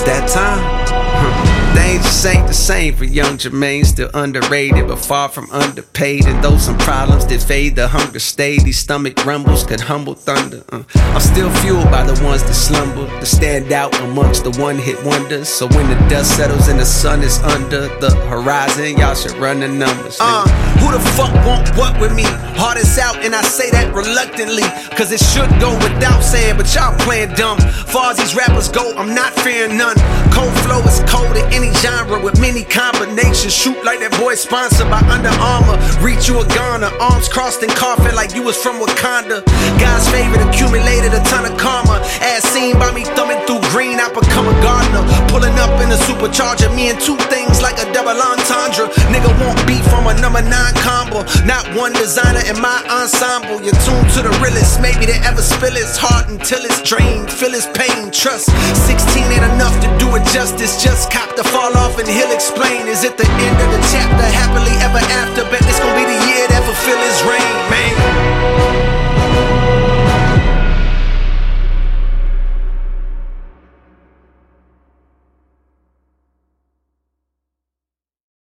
that time. Things just ain't the same for young Jermaine, still underrated but far from underpaid. And though some problems did fade, the hunger stayed. These stomach rumbles could humble thunder. I'm still fueled by the ones that slumber, that stand out amongst the one-hit wonders. So when the dust settles and the sun is under the horizon, y'all should run the numbers. Who the fuck want what with me? Heart is out and I say that reluctantly, cause it should go without saying, but y'all playing dumb. Far as these rappers go, I'm not fearing none. Cold flow is cold in any genre with many combinations. Shoot like that boy sponsored by Under Armour. Reach you a goner, arms crossed and coughing like you was from Wakanda. God's favorite accumulated a ton of karma. As seen by me thumbing through green, I become a gardener. Pulling up in a supercharger, me and two things like a double entendre. Nigga won't beat from a number 9 combo. Not one designer in my ensemble. You're tuned to the realest, maybe they ever spill his heart until it's drained. Feel his pain, trust 16 ain't enough to do it justice. Just cop the fall off and he'll explain. Is it the end of the chapter? Happily